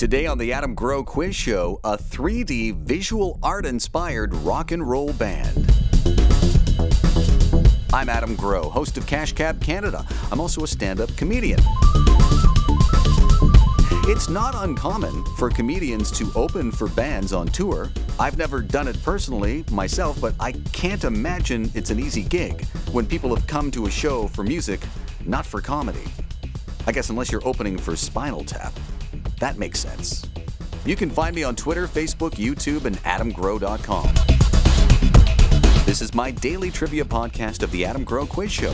Today on the Adam Grow Quiz Show, a 3D visual art-inspired rock and roll band. I'm Adam Grow, host of Cash Cab Canada. I'm also a stand-up comedian. It's not uncommon for comedians to open for bands on tour. I've never done it personally myself, but I can't imagine it's an easy gig when people have come to a show for music, not for comedy. I guess unless you're opening for Spinal Tap. That makes sense. You can find me on Twitter, Facebook, YouTube, and adamgrow.com. This is my daily trivia podcast of the Adam Grow Quiz Show.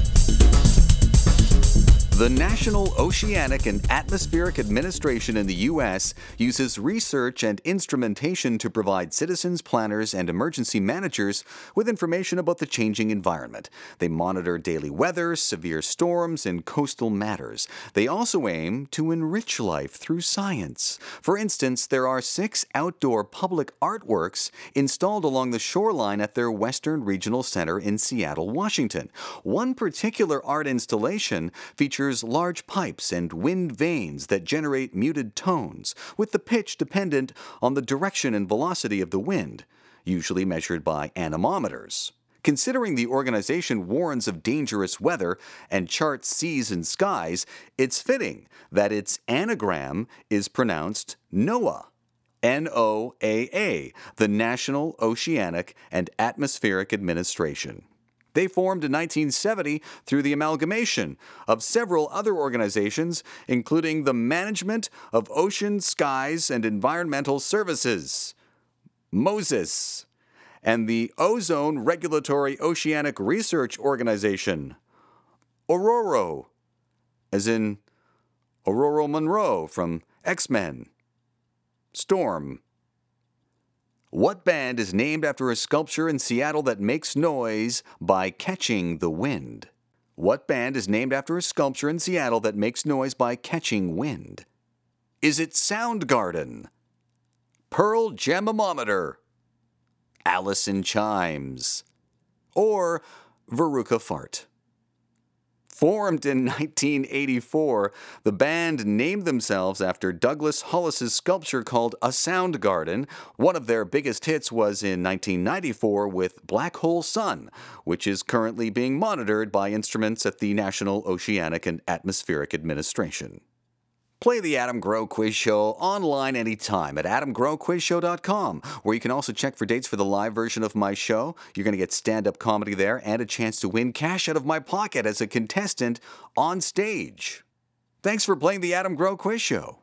The National Oceanic and Atmospheric Administration in the U.S. uses research and instrumentation to provide citizens, planners, and emergency managers with information about the changing environment. They monitor daily weather, severe storms, and coastal matters. They also aim to enrich life through science. For instance, there are 6 outdoor public artworks installed along the shoreline at their Western Regional Center in Seattle, Washington. One particular art installation features large pipes and wind vanes that generate muted tones, with the pitch dependent on the direction and velocity of the wind, usually measured by anemometers. Considering the organization warns of dangerous weather and charts seas and skies, it's fitting that its anagram is pronounced NOAA. NOAA, the National Oceanic and Atmospheric Administration. They formed in 1970 through the amalgamation of several other organizations, including the Management of Ocean, Skies, and Environmental Services, MOSES, and the Ozone Regulatory Oceanic Research Organization, ORORO, as in Aurora Monroe from X-Men, Storm. What band is named after a sculpture in Seattle that makes noise by catching the wind? What band is named after a sculpture in Seattle that makes noise by catching wind? Is it Soundgarden? Pearl Jam-O-Mometer? Alice in Chimes? Or Veruca Fart? Formed in 1984, the band named themselves after Douglas Hollis's sculpture called A Soundgarden. One of their biggest hits was in 1994 with Black Hole Sun, which is currently being monitored by instruments at the National Oceanic and Atmospheric Administration. Play the Adam Grow Quiz Show online anytime at adamgrowquizshow.com, where you can also check for dates for the live version of my show. You're going to get stand-up comedy there and a chance to win cash out of my pocket as a contestant on stage. Thanks for playing the Adam Grow Quiz Show.